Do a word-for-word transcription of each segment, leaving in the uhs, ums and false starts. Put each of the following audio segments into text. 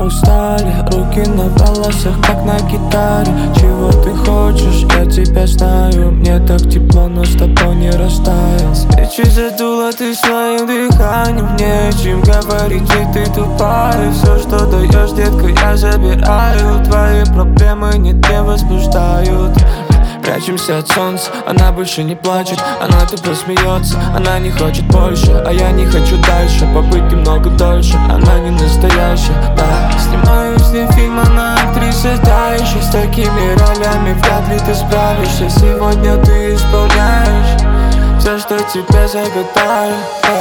устали, руки на волосах, как на гитаре. Чего ты хочешь, я тебя знаю. Мне так тепло, но с тобой не растаю. Свечи задула ты своим дыханием. Не о чем говорить, ведь ты тупая. Все, что даешь, детка, я забираю. Твои проблемы нет, не возбуждают. Прячемся от солнца, она больше не плачет. Она тупо смеется, она не хочет больше. А я не хочу дальше, побыть немного дольше. Она не настоящая, да. Снимаю с ней фильм, она актриса та еще. С такими ролями вряд ли ты справишься. Сегодня ты исполняешь все, что тебе загадаю, да.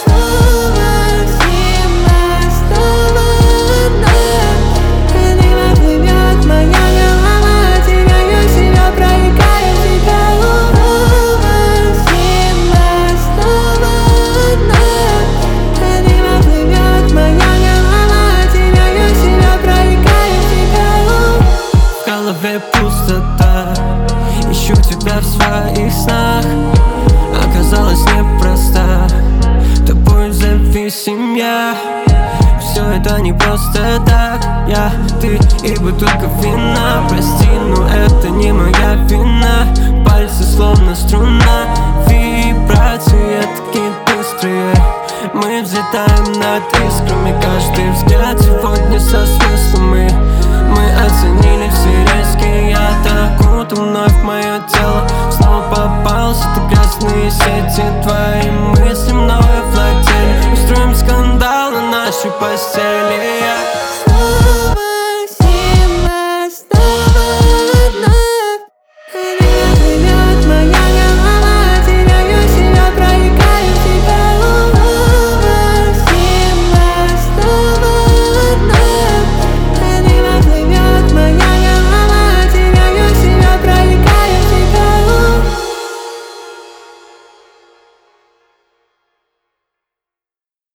Пустота, ищу тебя в своих снах. Оказалось непроста, тобой зависим я. Все это не просто так, я, ты и бутылка вина. Прости, но это не моя вина. Пальцы словно струна, вибрации такие быстрые. Мы взлетаем над искрами, каждый взгляд сегодня со смыслом. Мы, мы оценим